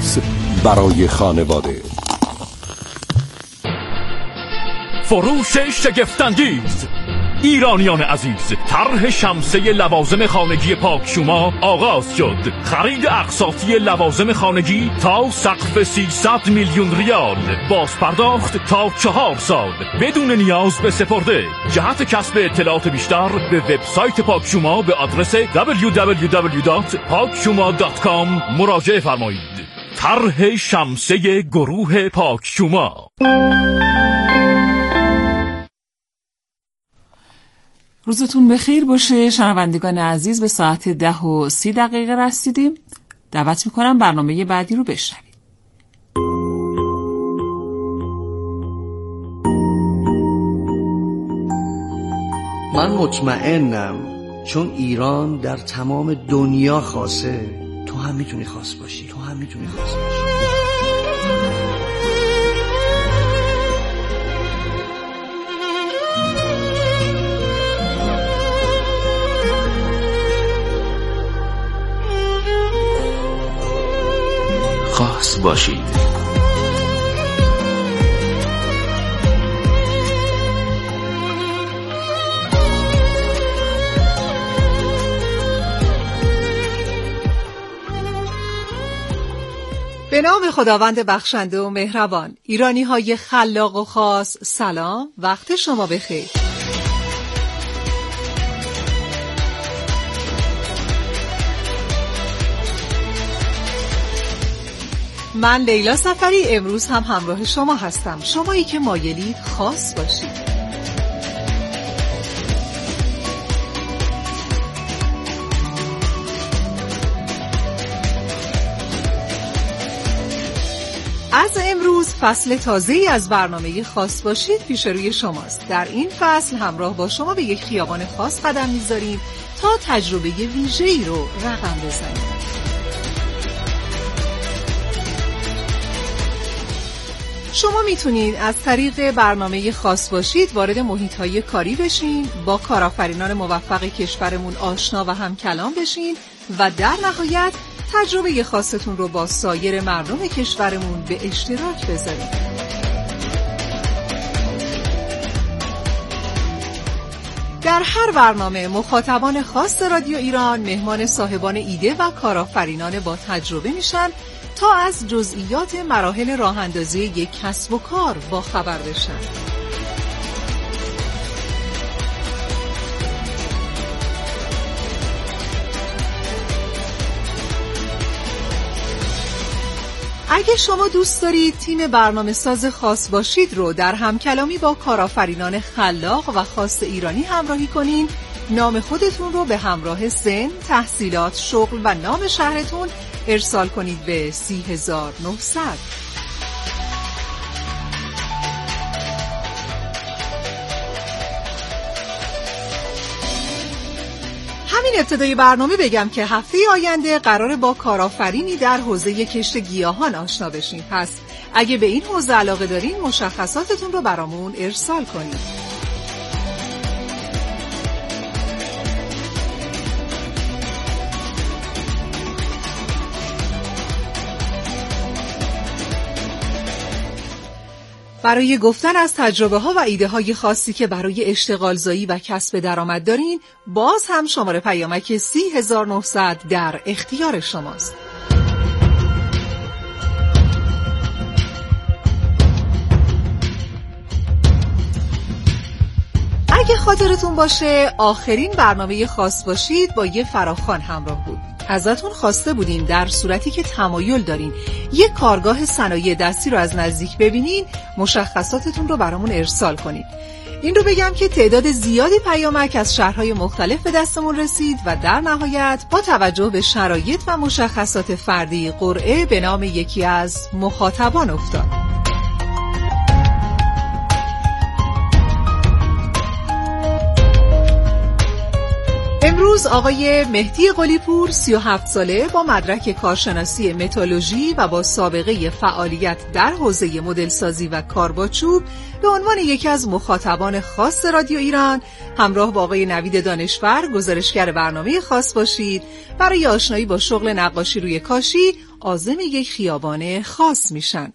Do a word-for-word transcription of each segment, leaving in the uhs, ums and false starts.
عزیز برای خانواده. فروش شگفت‌انگیز. ایرانیان عزیز، طرح شمسه لوازم خانگی پاک شما آغاز شد. خرید اقساطی لوازم خانگی تا سقف سیصد میلیون ریال، باز پرداخت تا چهار سال بدون نیاز به سپرده. جهت کسب اطلاعات بیشتر به وبسایت پاک شما به آدرس دبلیو دبلیو دبلیو دات پاک شما دات کام مراجعه فرمایید. طرح شمسه گروه پاک شما. روزتون بخیر باشه شنوندگان عزیز. به ساعت ده و سی دقیقه رسیدیم. دعوت میکنم برنامه بعدی رو بشنوید. من مطمئنم چون ایران در تمام دنیا خاصه، تو هم میتونی خاص باشی. تو هم میتونی خاص باشی. خاص باشید. به نام خداوند بخشنده و مهربان. ایرانی های خلاق و خاص، سلام، وقت شما بخیر. من لیلا سفری امروز هم همراه شما هستم، شمایی که مایلید خاص باشید. از امروز فصل تازه‌ای از برنامه خاص باشید پیش روی شماست. در این فصل همراه با شما به یک خیابان خاص قدم می‌ذاریم تا تجربه ویژه‌ای رو رقم بزنیم. شما میتونید از طریق برنامه خاص باشید وارد محیط‌های کاری بشین، با کارآفرینان موفق کشورمون آشنا و هم کلام بشین و در نهایت تجربه خاصتون رو با سایر مردم کشورمون به اشتراک بذارید. در هر برنامه مخاطبان خاص رادیو ایران مهمان صاحبان ایده و کارآفرینان با تجربه میشن تا از جزئیات مراحل راه‌اندازی یک کسب و کار با خبر بشن. اگه شما دوست دارید تیم برنامه ساز خاص باشید رو در همکلامی با کارآفرینان خلاق و خاص ایرانی همراهی کنین، نام خودتون رو به همراه سن، تحصیلات، شغل و نام شهرتون ارسال کنید به سی هزار و نهصد. همین ابتدای برنامه بگم که هفته آینده قراره با کارآفرینی در حوزه کشت گیاهان آشنا بشیم. پس اگه به این حوزه علاقه دارین مشخصاتتون رو برامون ارسال کنید. برای گفتن از تجربه ها و ایده های خاصی که برای اشتغال زایی و کسب درآمد دارین، باز هم شماره پیامک سی هزار و نهصد در اختیار شماست. اگه خاطرتون باشه آخرین برنامه خاص باشید با یه فراخوان همراه بود. ازتون خواسته بودیم در صورتی که تمایل دارین یک کارگاه صنایع دستی رو از نزدیک ببینین مشخصاتتون رو برامون ارسال کنید. این رو بگم که تعداد زیادی پیامک از شهرهای مختلف به دستمون رسید و در نهایت با توجه به شرایط و مشخصات فردی قرعه به نام یکی از مخاطبان افتاد. امروز آقای مهدی قلی‌پور سی و هفت ساله با مدرک کارشناسی متالورژی و با سابقه فعالیت در حوزه مدلسازی و کار با چوب به عنوان یکی از مخاطبان خاص رادیو ایران همراه با آقای نوید دانشور گزارشگر برنامه خاص باشید برای آشنایی با شغل نقاشی روی کاشی عازم یک خیابان خاص میشن.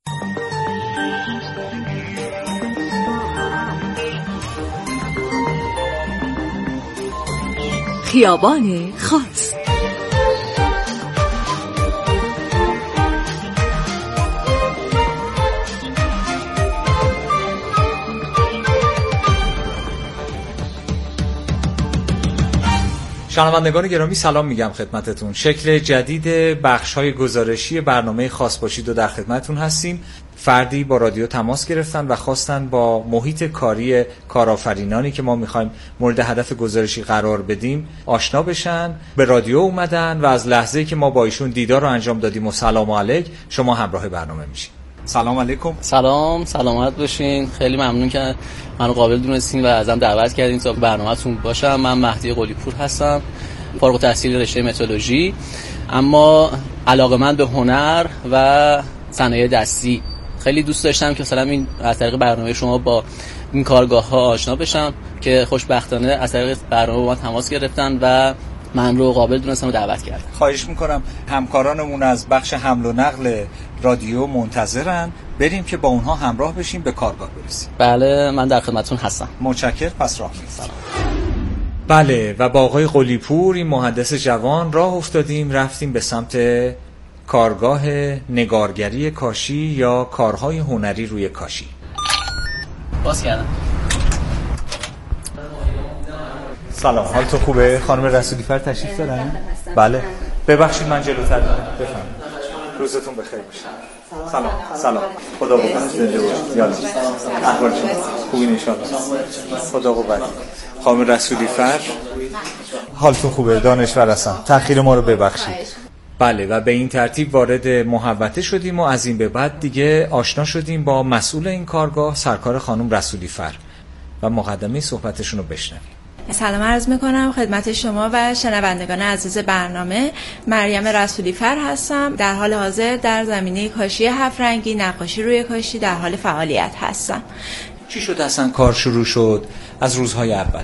خیابان خاص. شنوندگان گرامی سلام میگم خدمتتون. شکل جدید بخش‌های گزارشی برنامه خاص باشید و در خدمتتون هستیم. فردی با رادیو تماس گرفتن و خواستن با محیط کاری کارآفرینانی که ما میخوایم مورد هدف گزارشی قرار بدیم آشنا بشن. به رادیو اومدن و از لحظه‌ای که ما با ایشون دیدار رو انجام دادیم و سلام علیک شما همراه برنامه میشین. سلام علیکم. سلام، سلامت باشین. خیلی ممنون که منو قابل دونستین و ازم دعوت کردین تا برنامه‌تون باشم. من مهدی قلی‌پور هستم، فارغ التحصیل رشته مترولوژی، اما علاقه‌مند به هنر و صنایع دستی. خیلی دوست داشتم که مثلا این از طریق برنامه شما با این کارگاه‌ها آشنا بشم که خوشبختانه از طریق برنامه با من تماس گرفتن و من رو قابل دونستم و دعوت کردن. خواهش میکنم همکارانمون از بخش حمل و نقل رادیو منتظرن، بریم که با اونها همراه بشیم به کارگاه برسیم. بله، من در خدمتتون هستم. متشکرم. پس راه می‌افتیم. بله، و با آقای قلی‌پور این مهندس جوان راه افتادیم، رفتیم به سمت کارگاه نگارگری کاشی یا کارهای هنری روی کاشی. باز کردم. سلام، حالتون خوبه؟ خانم رسولی‌فر تشریف دارن؟ بله. ببخشید من جلوتر بفرمایید. روزتون بخیر باشه. سلام. سلام. خدا قوت زنده باشید. یالا. احوال شما خوبین ان شاء الله. خدا قوت. خانم رسولی‌فر حالتون خوبه؟ دانشور هستم. تأخیر ما رو ببخشید. بله، و به این ترتیب وارد محوطه شدیم و از این به بعد دیگه آشنا شدیم با مسئول این کارگاه، سرکار خانم رسولی‌فر، و مقدمه صحبتشون رو بشنویم. سلام عرض میکنم خدمت شما و شنوندگان عزیز برنامه. مریم رسولی‌فر هستم. در حال حاضر در زمینه کاشی هفت رنگی، نقاشی روی کاشی در حال فعالیت هستم. چی شد اصلا کار شروع شد از روزهای اول؟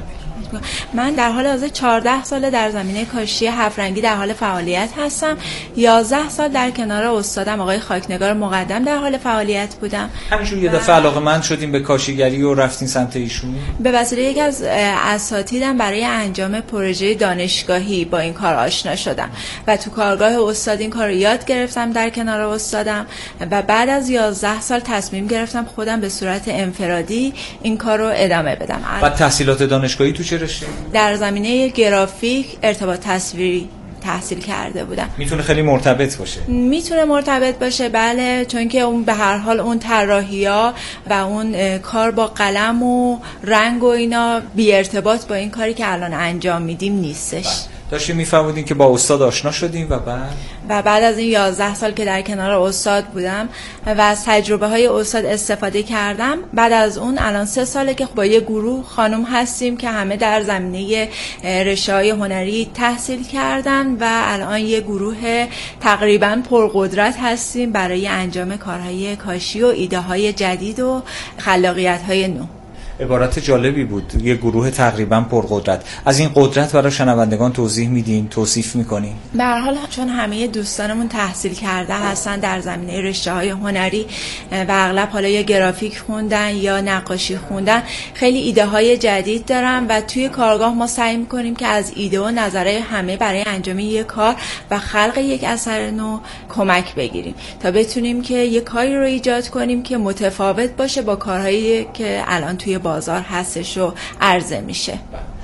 من در حال حاضر چهارده ساله در زمینه کاشی هفت رنگی در حال فعالیت هستم. یازده سال در کنار استادم آقای خاکنگار مقدم در حال فعالیت بودم. همینجور یه دفعه علاقه‌مند شدیم به کاشیگری و رفتین سمت ایشون؟ به وسیله یکی از اساتیدم برای انجام پروژه دانشگاهی با این کار آشنا شدم و تو کارگاه استاد این کار رو یاد گرفتم در کنار استادم و بعد از یازده سال تصمیم گرفتم خودم به صورت انفرادی این کار رو ادامه بدم. بعد تحصیلات دانشگاهی تو چه رشته؟ در زمینه گرافیک ارتباط تصویری تحصیل کرده بودم. میتونه خیلی مرتبط باشه؟ میتونه مرتبط باشه، بله، چون که اون به هر حال اون طراحی‌ها و اون کار با قلم و رنگ و اینا بی ارتباط با این کاری که الان انجام میدیم نیستش. بله. داشتیم میفهمودین که با استاد آشنا شدیم و بعد و بعد از این یازده سال که در کنار استاد بودم و از تجربه های استاد استفاده کردم، بعد از اون الان سه ساله که با یه گروه خانم هستیم که همه در زمینه رشته‌های هنری تحصیل کردن و الان یه گروه تقریبا پرقدرت هستیم برای انجام کارهای کاشی و ایده های جدید و خلاقیت های نو. عبارت جالبی بود، یه گروه تقریبا پرقدرت. از این قدرت برای شنوندگان توضیح میدین، توصیف میکنین؟ به هر حال چون همه دوستانمون تحصیل کرده هستن در زمینه رشته‌های هنری و اغلب حالا یا گرافیک خوندن یا نقاشی خوندن، خیلی ایده های جدید دارن و توی کارگاه ما سعی میکنیم که از ایده و نظرهای همه برای انجام یک کار و خلق یک اثر نو کمک بگیریم تا بتونیم که یک کاری رو ایجاد کنیم که متفاوت باشه با کارهایی که الان توی بازار هستش و عرضه میشه.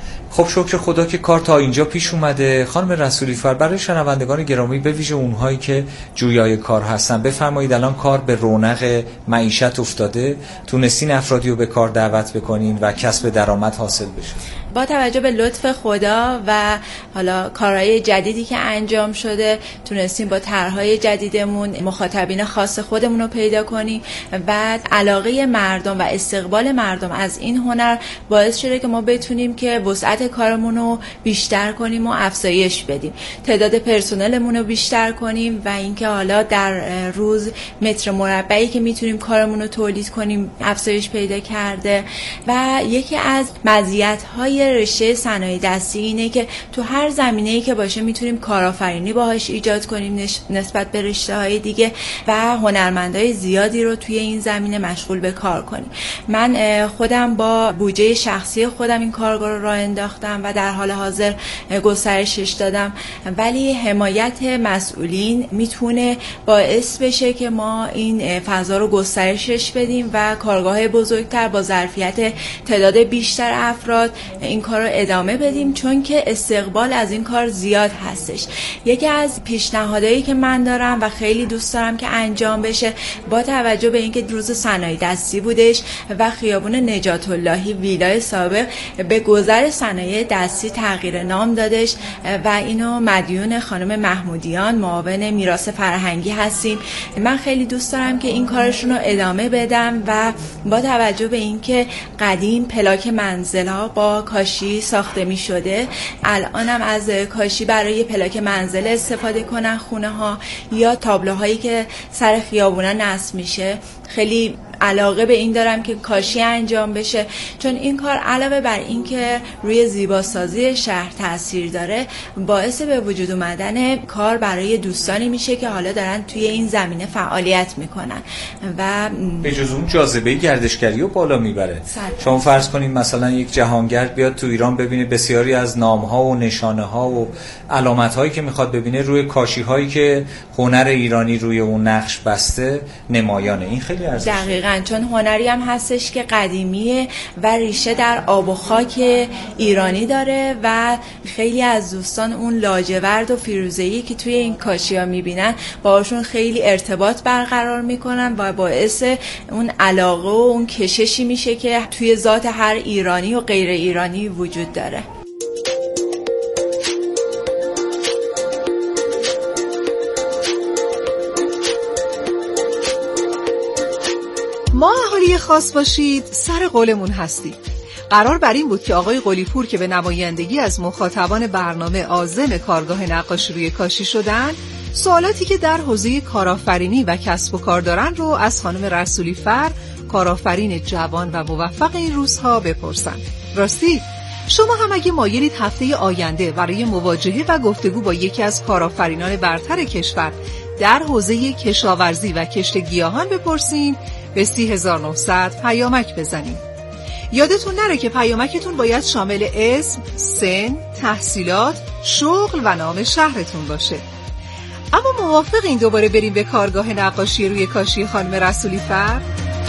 خب شکر خدا که کار تا اینجا پیش اومده. خانم رسولی‌فر، برای شنوندگان گرامی به ویژه اونهایی که جویای کار هستن بفرمایید الان کار به رونق معیشت افتاده، تونستین افرادی رو به کار دعوت بکنین و کسب درآمد حاصل بشه؟ با توجه به لطف خدا و حالا کارهای جدیدی که انجام شده تونستیم با طرحهای جدیدمون مخاطبین خاص خودمون رو پیدا کنیم. بعد علاقه مردم و استقبال مردم از این هنر باعث شده که ما بتونیم که وسعت کارمون رو بیشتر کنیم و افزایش بدیم، تعداد پرسنلمون رو بیشتر کنیم و اینکه حالا در روز متر مربعی که میتونیم کارمون رو تولید کنیم افزایش پیدا کرده. و یکی از مزیت‌های رشته صنایع دستی اینه که تو هر زمینه‌ای که باشه میتونیم کارآفرینی باهاش ایجاد کنیم نسبت به رشته‌های دیگه و هنرمندای زیادی رو توی این زمینه مشغول به کار کنیم. من خودم با بودجه شخصی خودم این کارگاه رو راه انداختم و در حال حاضر گسترشش دادم، ولی حمایت مسئولین میتونه باعث بشه که ما این فضا رو گسترشش بدیم و کارگاه بزرگتر با ظرفیت تعداد بیشتر افراد این کار رو ادامه بدیم، چون که استقبال از این کار زیاد هستش. یکی از پیشنهادایی که من دارم و خیلی دوست دارم که انجام بشه، با توجه به اینکه روز صنایع دستی بودش و خیابون نجات اللهی ویلای سابق به گذر صنایع دستی تغییر نام دادش و اینو مدیون خانم محمودیان معاون میراث فرهنگی هستیم. من خیلی دوست دارم که این کارشون رو ادامه بدم و با توجه به اینکه قدیم پلاک منزل‌ها با کاشی ساخته می شده، الانم از کاشی برای پلاک منزل استفاده کنن خونه ها یا تابلوهایی که سر خیابونا نصب میشه. خیلی علاقه به این دارم که کاشی انجام بشه، چون این کار علاوه بر این که روی زیباسازی شهر تاثیر داره، باعث به وجود اومدن کار برای دوستانی میشه که حالا دارن توی این زمینه فعالیت میکنن و به جز اون جاذبه گردشگری رو بالا میبره. شما فرض کنید مثلا یک جهانگرد بیاد تو ایران ببینه بسیاری از نام‌ها و نشانه‌ها و علامت‌هایی که میخواد ببینه روی کاشی‌هایی که هنر ایرانی روی اون نقش بسته نمایانه. این خیلی ارزشمنده. دقیقاً، چون هنری هم هستش که قدیمیه و ریشه در آب و خاک ایرانی داره و خیلی از دوستان اون لاجورد و فیروزه‌ای که توی این کاشی‌ها می‌بینن باهاشون خیلی ارتباط برقرار می‌کنن و باعث اون علاقه و اون کششی میشه که توی ذات هر ایرانی و غیر ایرانی وجود داره. ما اهالی خاص باشید سر قولمون هستیم. قرار بر این بود که آقای قلی‌پور که به نمایندگی از مخاطبان برنامه عازم کارگاه نقاشی روی کاشی شدن، سوالاتی که در حوزه کارآفرینی و کسب و کار دارن رو از خانم رسولی فر، کارآفرین جوان و موفق این روزها بپرسن. راستی شما هم اگه مایلید هفته آینده برای مواجهه و گفتگو با یکی از کارآفرینان برتر کشور در حوزه کشاورزی و کشت گیاهان بپرسین، به سی هزار و نهصد پیامک بزنید. یادتون نره که پیامکتون باید شامل اسم، سن، تحصیلات، شغل و نام شهرتون باشه. اما موافق این دوباره بریم به کارگاه نقاشی روی کاشی خانم رسولی فر؟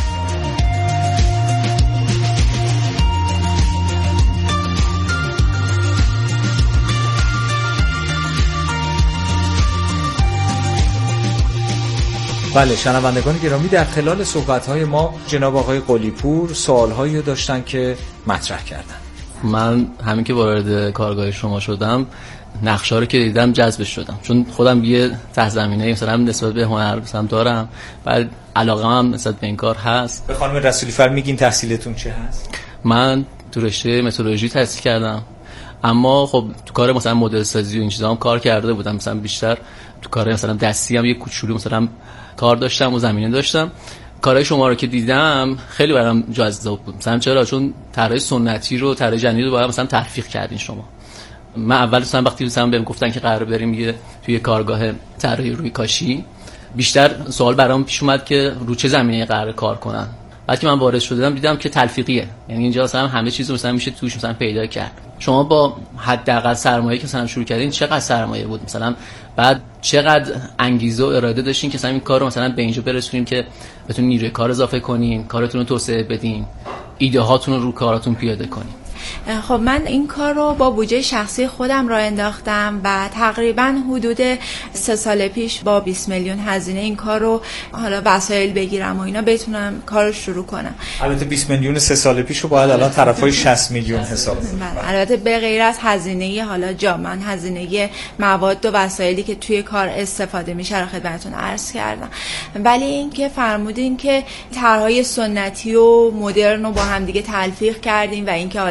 بله، شنوندگان گرامی، در خلال صحبت‌های ما جناب آقای قلی‌پور سوال‌هایی رو داشتن که مطرح کردن. من همین که وارد کارگاه شما شدم، نقشه‌ها رو که دیدم جذبش شدم، چون خودم یه ته زمینه مثلا نسبت به هنر مثلا دارم، بعد علاقه‌ام نسبت به این کار هست. به خانم رسولی فر میگین تحصیلتون چه هست؟ من تو رشته مترولوژی تحصیل کردم، اما خب تو کار مثلا مدل سازی و این چیزا هم کار کرده بودم. مثلا بیشتر تو کار مثلا دستی هم یه کوچولو مثلا کار داشتم و زمینه داشتم. کارهای شما رو که دیدم خیلی برام جذاب بود. مثلا چرا؟ چون طرح سنتی رو طرح جدید رو باید مثلا تلفیق کردین شما. من اول مثلا وقتی مثلا بهم گفتن که قرار بریم یه توی کارگاه طراحی روی کاشی، بیشتر سوال برام پیش اومد که رو چه زمینه‌ای قرار کار کنن. بعد که من وارد شدم دیدم که تلفیقیه، یعنی اینجا مثلا همه چیزو مثلا میشه توش مثلا پیدا کرد. شما با حداقل سرمایه‌ای که مثلا شروع کردین چقدر سرمایه بود مثلا، بعد چقدر انگیزه و اراده داشتین که مثلا این کارو مثلا به اینجا برسونیم که بتونین نیروی کار اضافه کنین، کارتون رو توسعه بدین، ایده هاتون رو رو کاراتون پیاده کنین. خب من این کار رو با بودجه شخصی خودم راه انداختم و تقریبا حدود سه سال پیش با بیست میلیون هزینه این کار رو حالا وسایل بگیرم و اینا بتونم کار رو شروع کنم. البته بیست میلیون سه سال پیش رو باید الان طرفای شصت میلیون حساب کنیم. البته به غیر از هزینه حالا جامن هزینه مواد و وسایلی که توی کار استفاده میشه رو خدمتتون عرض کردم. ولی این که فرمودین که طرحهای سنتی و مدرن رو با هم دیگه تلفیق کردیم و اینکه حالا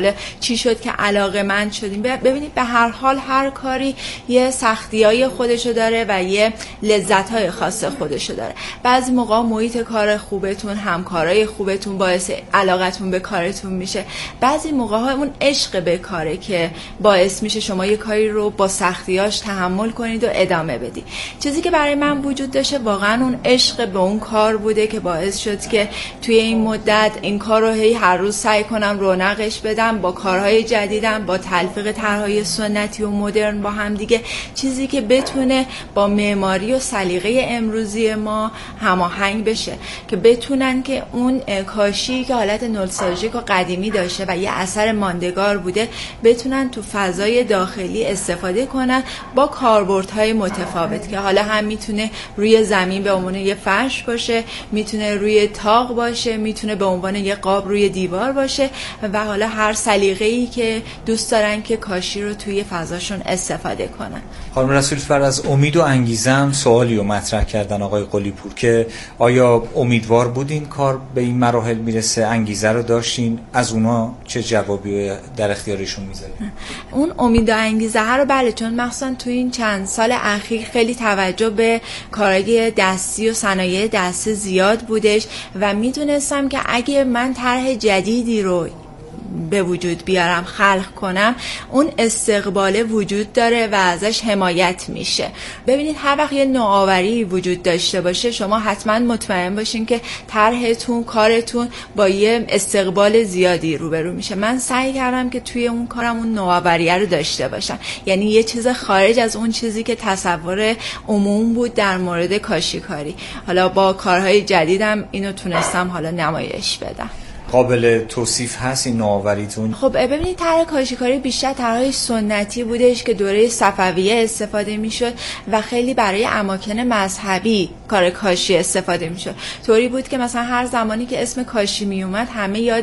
چی شد که علاقه‌مند شدین. ببینید به هر حال هر کاری یه سختیای خودشو داره و یه لذت‌های خاص خودشو داره. بعضی موقع محیط کار خوبتون، همکارای خوبتون باعث علاقتون به کارتون میشه. بعضی موقع ها اون عشق به کاره که باعث میشه شما یه کاری رو با سختیاش تحمل کنید و ادامه بدید. چیزی که برای من وجود داشته واقعا اون عشق به اون کار بوده که باعث شد که توی این مدت این کار رو هی هر روز سعی کنم رونقش بدم با کارهای جدیدم، با تلفیق طرحهای سنتی و مدرن با هم دیگه، چیزی که بتونه با معماری و سلیقه امروزی ما هماهنگ بشه، که بتونن که اون کاشی که حالت نوستالژیک و قدیمی داشته و یه اثر ماندگار بوده بتونن تو فضای داخلی استفاده کنن با کاربردهای متفاوت، که حالا هم میتونه روی زمین به عنوان یه فرش باشه، میتونه روی تاق باشه، میتونه به عنوان یه قاب روی دیوار باشه و حالا هر سلیقه‌ای که دوست دارن که کاشی رو توی فضاشون استفاده کنن. خانم رسولی‌فر از امید و انگیزه هم سوالی رو مطرح کردن آقای قلی‌پور که آیا امیدوار بودین کار به این مراحل میرسه، انگیزه رو داشتین، از اونا چه جوابی در اختیارشون میذارین؟ اون امید و انگیزه ها رو بله، چون مخصوصا تو این چند سال اخیر خیلی توجه به کارهای دستی و صنایع دستی زیاد بودش و میدونستم که اگه من طرح جدیدی رو به وجود بیارم، خلق کنم، اون استقبال وجود داره و ازش حمایت میشه. ببینید هر وقت یه نوآوری وجود داشته باشه شما حتما مطمئن باشین که طرحتون، کارتون با یه استقبال زیادی روبرو میشه. من سعی کردم که توی اون کارم اون نوآوری رو داشته باشم، یعنی یه چیز خارج از اون چیزی که تصور عموم بود در مورد کاشیکاری. حالا با کارهای جدیدم اینو تونستم حالا نمایش بدم. قابل توصیف هست این نوآوریتون؟ خب ببینید طرح کاشیکاری بیشتر طرحهای سنتی بودش که دوره صفویه استفاده میشد و خیلی برای اماکن مذهبی کار کاشی استفاده میشد. طوری بود که مثلا هر زمانی که اسم کاشی میومد همه یاد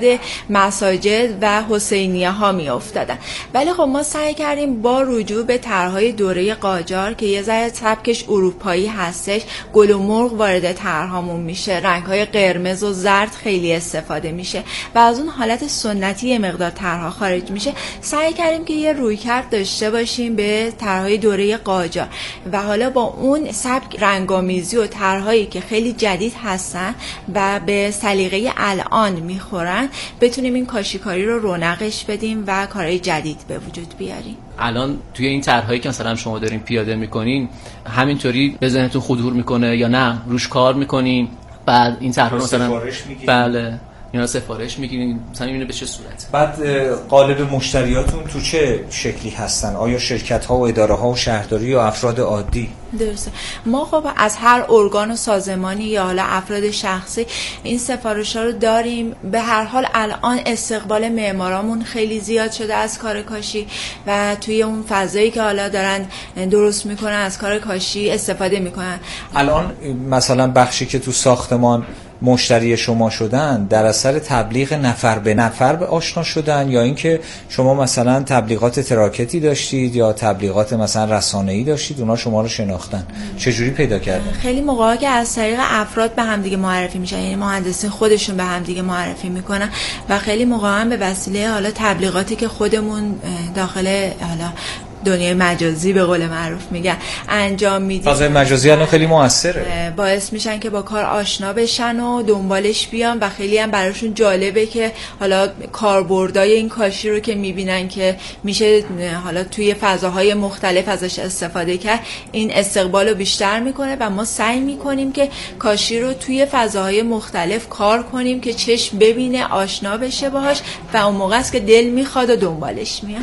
مساجد و حسینیه ها میافتادن. ولی خب ما سعی کردیم با رجوع به طرحهای دوره قاجار که یه ذره سبکش اروپایی هستش، گل و مرغ وارد طرحامون میشه، رنگ‌های قرمز و زرد خیلی استفاده میشه و از اون حالت سنتی یه مقدار طرح‌ها خارج میشه. سعی کردیم که یه رویکرد داشته باشیم به طرح‌های دوره قاجار و حالا با اون سبک رنگامیزی و طرح‌هایی که خیلی جدید هستن و به سلیقه الان میخورن بتونیم این کاشیکاری رو رونقش بدیم و کارهای جدید به وجود بیاریم. الان توی این طرح‌هایی که مثلا شما دارین پیاده میکنین همینطوری به ذهنتون خطور میکنه یا نه روش کار میکنین بعد این طرح‌ها مثلا بله اینا سفارش میگیرین، مثلا میبینه به چه صورت؟ بعد قالب مشتریاتون تو چه شکلی هستن؟ آیا شرکت ها و اداره ها و شهرداری یا افراد عادی؟ درسته. ما خب از هر ارگان و سازمانی یا حالا افراد شخصی این سفارش ها رو داریم. به هر حال الان استقبال معمارامون خیلی زیاد شده از کار کاشی و توی اون فضایی که حالا دارن درست میکنن از کار کاشی استفاده میکنن. الان مثلا بخشی که تو ساختمان مشتری شما شدن در اثر تبلیغ نفر به نفر به آشنا شدن یا اینکه شما مثلا تبلیغات تراکتی داشتید یا تبلیغات مثلا رسانه‌ای داشتید اونا شما رو شناختن؟ چجوری پیدا کردن؟ خیلی موقعا که از طریق افراد به هم دیگه معرفی میشن، یعنی مهندسین خودشون به هم دیگه معرفی میکنن و خیلی موقعا به وسیله حالا تبلیغاتی که خودمون داخل حالا دنیای مجازی به قول معروف میگن انجام میدیم. فضای مجازی الان خیلی موثره، باعث میشن که با کار آشنا بشن و دنبالش بیان و خیلی هم براشون جالبه که حالا کاربردای این کاشی رو که میبینن که میشه حالا توی فضاهای مختلف ازش استفاده کرد این استقبال رو بیشتر میکنه و ما سعی میکنیم که کاشی رو توی فضاهای مختلف کار کنیم که چشم ببینه، آشنا بشه باهاش و اون موقع است که دل میخواد و دنبالش میاد.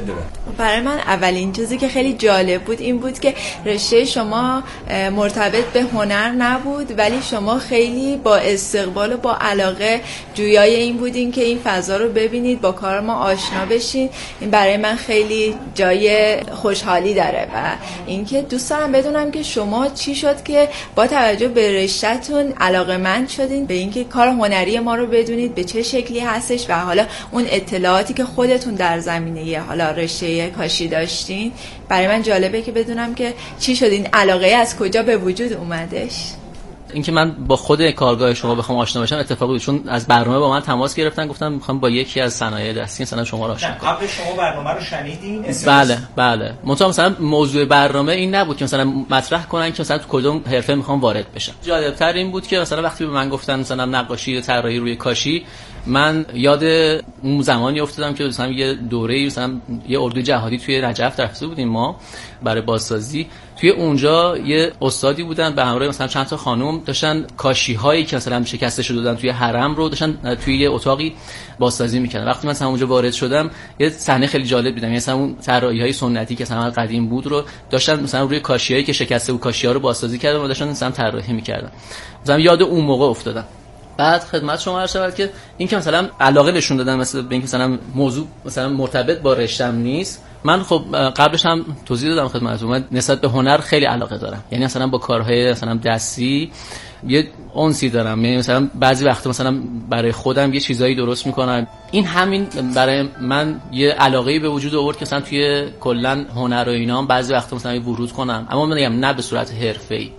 برای من اولین چیزی که خیلی جالب بود این بود که رشته شما مرتبط به هنر نبود ولی شما خیلی با استقبال و با علاقه جویای این بودین که این فضا رو ببینید، با کار ما آشنا بشین. این برای من خیلی جای خوشحالی داره و اینکه دوست دارم بدونم که شما چی شد که با توجه به رشته‌تون علاقه‌مند شدین به اینکه کار هنری ما رو بدونید به چه شکلی هستش و حالا اون اطلاعاتی که خودتون در زمینه حالا رشته کاشی داشتین. برای من جالبه که بدونم که چی شد، این علاقه از کجا به وجود اومدش. اینکه من با خود کارگاه شما بخوام آشنا بشم اتفاقی بود، چون از برنامه با من تماس گرفتن، گفتم میخوام با یکی از صنایع دستی مثلا شما رو آشنا کنم. قبل شما برنامه رو شنیدین؟ بله بله. منتها مثلا موضوع برنامه این نبود که مثلا مطرح کنن که مثلا تو کدوم حرفه میخوام وارد بشم. جالب‌تر این بود که مثلا وقتی به من گفتن مثلا نقاشی یا طراحی روی کاشی، من یاد اون زمانی افتادم که مثلا یه دوره‌ای مثلا یه اردوی جهادی توی رجب رفته بودیم ما برای بازسازی. توی اونجا یه استادی بودن به همراه مثلا چند تا خانم، داشتن کاشی‌هایی که مثلا شکسته شده بودن توی حرم رو داشتن توی یه اتاقی بازسازی می‌کردن. وقتی من مثلا اونجا وارد شدم یه صحنه خیلی جالب دیدم، مثلا اون طراحی‌های سنتی که مثلا قدیم بود رو داشتن مثلا روی کاشی‌هایی که شکسته بود کاشی‌ها رو بازسازی کردن و داشتن مثلا طراحی می‌کردن. مثلا یاد اون موقع افتادم. بعد خدمت شما عرض شود که این که مثلا علاقه نشون دادن مثلا به اینکه مثلا موضوع مثلا مرتبط با رشتم نیست. من خب قبلش هم توضیح دادم خدمتتون، من نسبت به هنر خیلی علاقه دارم، یعنی مثلا با کارهای مثلا دستی یه انسی دارم، یعنی مثلا بعضی وقتا مثلا برای خودم یه چیزایی درست میکنم. این همین برای من یه علاقه‌ای به وجود آورد که مثلا توی کلا هنر و اینا بعضی وقتا مثلا ورود کنم، اما من میگم نه به صورت حرفه‌ای.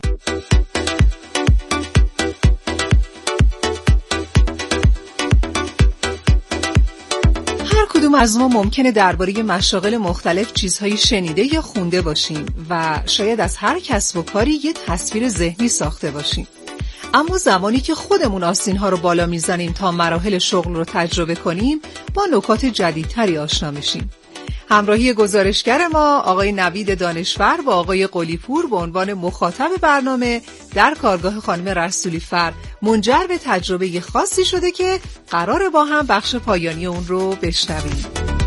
کدوم از ما ممکنه درباره مشاغل مختلف چیزهایی شنیده یا خونده باشیم و شاید از هر کسب و کاری یه تصویر ذهنی ساخته باشیم، اما زمانی که خودمون آستین‌ها رو بالا میزنیم تا مراحل شغل رو تجربه کنیم با نکات جدیدتری آشنا میشیم. همراهی گزارشگر ما آقای نوید دانشور با آقای قلی‌پور به عنوان مخاطب برنامه در کارگاه خانم رسولی‌فر منجر به تجربه خاصی شده که قراره با هم بخش پایانی اون رو بشنویم.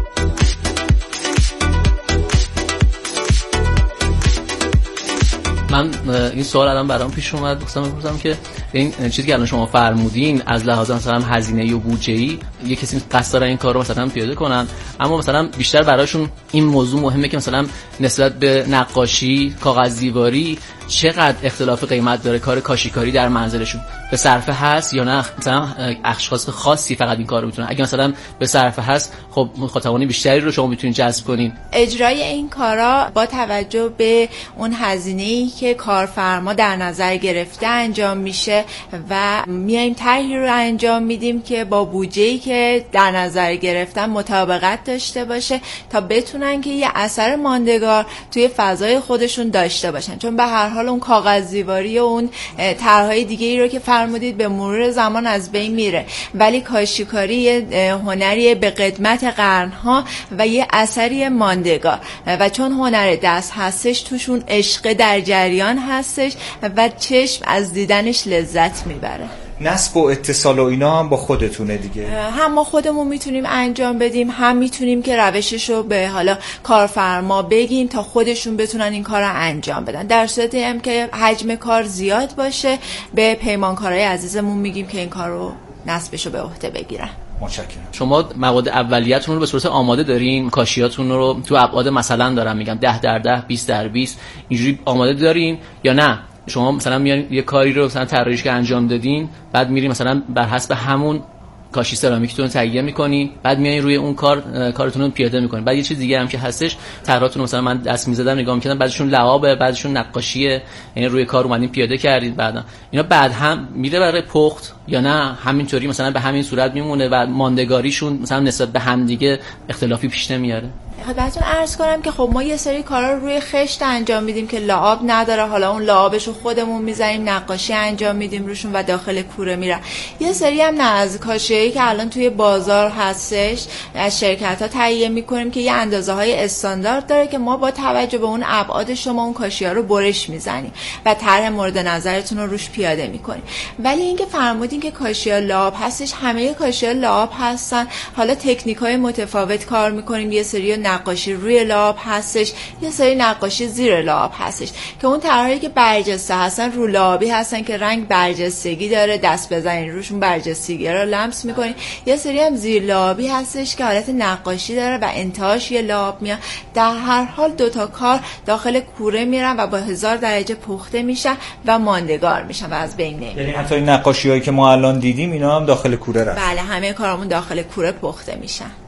من این سوال الان برام پیش اومد، گفتم بپرسم که این چیزی که الان شما فرمودین از لحاظ مثلا هزینه‌ای و بودجه‌ای یه کسی قصد داره این کار رو مثلا پیاده کنن، اما مثلا بیشتر براشون این موضوع مهمه که مثلا نسبت به نقاشی، کاغذ دیواری چقدر اختلاف قیمت داره کار کاشیکاری در منزلشون، به صرفه هست یا نه مثلا اشخاص خاصی فقط این کار رو میتونن. اگه مثلا به صرفه هست خب مخاطبان بیشتری رو شما میتونید جذب کنین. اجرای این کارا با توجه به اون هزینه‌ای که کارفرما در نظر گرفته انجام میشه و میایم طرحی رو انجام میدیم که با بودجه‌ای که در نظر گرفتن مطابقت داشته باشه تا بتونن که یه اثر ماندگار توی فضای خودشون داشته باشن، چون به هر حال اون کاغذ دیواری و اون طرح‌های دیگه‌ای رو که فرمودید به مرور زمان از بین میره، ولی کاشیکاری هنری به قدمت قرن‌ها و یه اثری ماندگار و چون هنر دست هستش توشون عشق در جریان هستش و چشم از دیدنش لذت میبره. نصب و اتصال و اینا هم با خودتونه دیگه؟ هم ما خودمون میتونیم انجام بدیم، هم میتونیم که روششو به حالا کارفرما بگیم تا خودشون بتونن این کار رو انجام بدن. در صورتی هم که حجم کار زیاد باشه به پیمانکارای عزیزمون میگیم که این کار رو نصبشو به عهده بگیرن. متشکرم. شما مواد اولیه‌تون رو به صورت آماده دارین؟ کاشیاتون رو تو ابعاد مثلا دارم میگم ده در ده، بیست در بیست اینجوری آماده دارین یا نه شما مثلا میان یه کاری رو مثلا طراحیش که انجام دادین بعد میرین مثلا بر حسب همون کاشی سرامیکتون رو تهیه میکنین بعد میایین روی اون کار کارتون رو پیاده میکنین؟ بعد یه چیز دیگه هم که هستش طرحاتون مثلا من دست میزدم نگاه میکردم بعدشون لعابه بعدشون نقاشیه، یعنی روی کار اومدین پیاده کردید بعدا اینا بعد هم میره برای پخت یا نه همینطوری مثلا به همین صورت میمونه و ماندگاریشون مثلا نسبت به هم دیگه اختلافی پیش نمیاره؟ خدمتتون عرض کنم که خب ما یه سری کارا رو روی خشت انجام میدیم که لعاب نداره، حالا اون لعابشو خودمون میزنیم نقاشی انجام میدیم روشون و داخل کوره میرن. یه سری هم نه از کاشیایی که الان توی بازار هستش از شرکت‌ها تهیه میکنیم که یه اندازه‌های استاندارد داره که ما با توجه به اون ابعاد شما اون کاشی‌ها رو برش میزنیم و طرح مورد نظرتون رو روش پیاده میکنیم. ولی اینکه فرمودین که کاشی‌ها لعاب هستش، همه کاشی‌ها لعاب هستن، حالا تکنیک‌های متفاوت کار میکنیم. یه سری نقاشی روی لعاب هستش، یه سری نقاشی زیر لعاب هستش که اون طرحایی که برجسته هستن رو لعابی هستن که رنگ برجستگی داره، دست بزنین روشون برجستگی رو لمس میکنین. یه سری هم زیر لعابی هستش که حالت نقاشی داره و انتهاش یه لعاب میاد. در هر حال دوتا کار داخل کوره میرن و با هزار درجه پخته میشن و ماندگار میشن و از بین نمیرن. یعنی حتی این نقاشی‌هایی که ما الان دیدیم اینا هم داخل کوره رفت؟ بله، همه کارامون داخل کوره پخته میشن.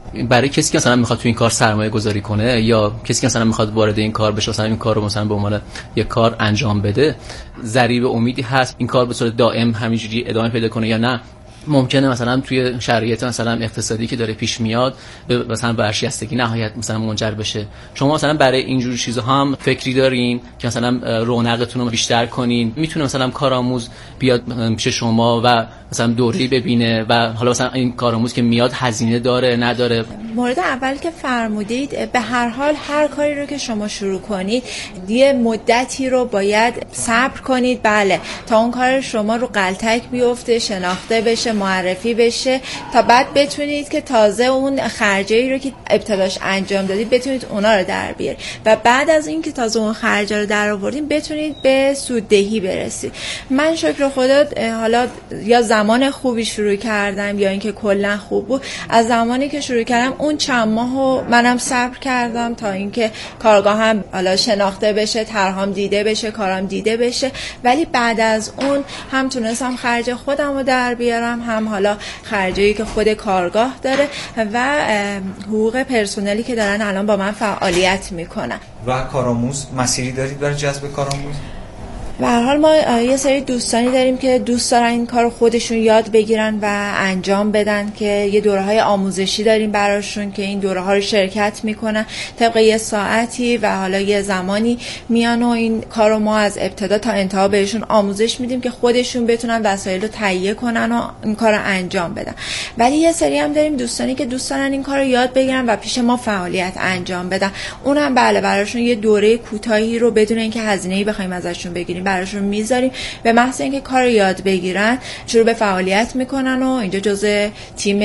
برای کسی که مثلا میخواد تو این کار سرمایه گذاری کنه یا کسی که مثلا میخواد وارد این کار بشه، مثلا این کار رو مثلا به عنوان یک کار انجام بده، ضریب امیدی هست این کار به صورت دائم همینجوری ادامه پیدا کنه یا نه ممکنه مثلا توی شرایط مثلا اقتصادی که داره پیش میاد مثلا ورشکستگی نهایت مثلا منجر بشه. شما مثلا برای اینجور چیزها هم فکری دارین که مثلا رونقتون رو بیشتر کنین؟ میتونه مثلا کارآموز بیاد پیش شما و مثلا دوره‌ای ببینه و حالا مثلا این کارآموز که میاد هزینه داره نداره؟ مورد اول که فرمودید، به هر حال هر کاری رو که شما شروع کنید یه مدتی رو باید صبر کنید، بله، تا اون کار شما رو غلطک بیفته، شناخته بشه، معرفی بشه، تا بعد بتونید که تازه اون خرجایی رو که ابتداش انجام دادید بتونید اونا رو در بیارید و بعد از این که تازه اون خرجا رو در آوردین بتونید به سوددهی برسید. من شکر خدا حالا یا زمان خوبی شروع کردم یا اینکه کلا خوب بود. از زمانی که شروع کردم اون چند ماهو منم صبر کردم تا اینکه کارگاهم حالا شناخته بشه، طرحام دیده بشه، کارام دیده بشه، ولی بعد از اون هم تونستم خرج خودم رو در بیارم، هم حالا خرجی که خود کارگاه داره و حقوق پرسنلی که دارن الان با من فعالیت میکنن. و کارآموز مسیری دارید برای جذب کارآموز؟ به هر حال ما یه سری دوستانی داریم که دوست دارن این کارو خودشون یاد بگیرن و انجام بدن که یه دوره‌های آموزشی داریم براشون که این دوره‌ها رو شرکت میکنن طبق یه ساعتی و حالا یه زمانی میان و این کارو ما از ابتدا تا انتها بهشون آموزش میدیم که خودشون بتونن وسایل رو تهیه کنن و این کارو انجام بدن. ولی یه سری هم داریم دوستانی که دوست دارن این کارو یاد بگیرن و پیش ما فعالیت انجام بدن. اونم بله براشون یه دوره کوتاهی رو بدون اینکه هزینه‌ای بخوایم ازشون بگیریم براشون میذاریم، به محض اینکه کار یاد بگیرن شروع به فعالیت میکنن و اینجا جزء تیم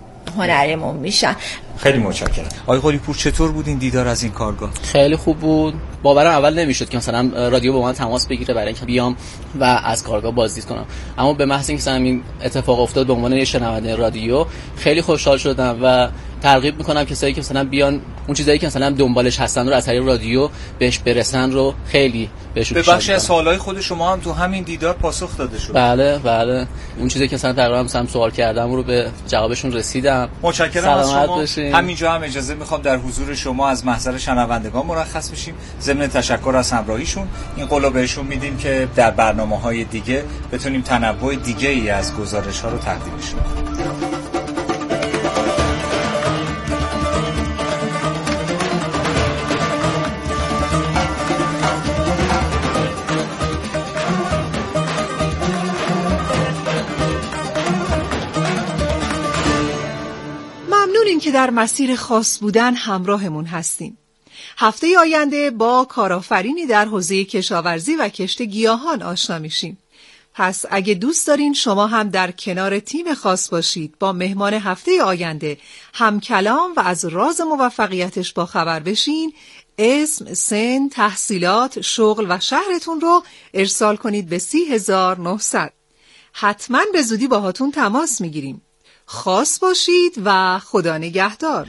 هنریمون میشن. خیلی متشکرم. آقای قلی‌پور چطور بود این دیدار از این کارگاه؟ خیلی خوب بود. باورم اول نمیشد که مثلا رادیو با من تماس بگیره برای اینکه بیام و از کارگاه بازدید کنم، اما به محض اینکه این اتفاق افتاد به عنوان یه شنونده رادیو خیلی خوشحال شدم و ترغیب میکنم کسایی که مثلا بیان اون چیزایی که مثلا دنبالش هستن رو از طریق رادیو بهش برسن رو خیلی بهش به بخشی از سوالای خود شما هم تو همین دیدار پاسخ داده شد. بله بله، اون چیزی که مثلا تقریبا مثلا سوال کردم رو به جوابشون رسیدم. متشکرم از شما. همینجا هم اجازه میخوام در حضور شما از محضر شنوندگان مرخص بشیم. ضمن تشکر از همراهیشون این قولو بهشون میدیم که در برنامه‌های دیگه بتونیم تنوع دیگه‌ای از گزارش‌ها رو تقدیمشون کنیم. ممنونیم که در مسیر خاص بودن همراهمون هستیم. هفته آینده با کارآفرینی در حوزه کشاورزی و کشت گیاهان آشنا میشیم. پس اگه دوست دارین شما هم در کنار تیم خاص باشید، با مهمان هفته آینده هم کلام و از راز موفقیتش با خبر بشین، اسم، سن، تحصیلات، شغل و شهرتون رو ارسال کنید به سی هزار و نهصد. حتما به زودی باهاتون تماس میگیریم. خاص باشید و خدا نگهدار.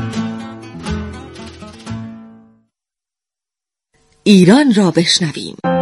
ایران را بشنویم.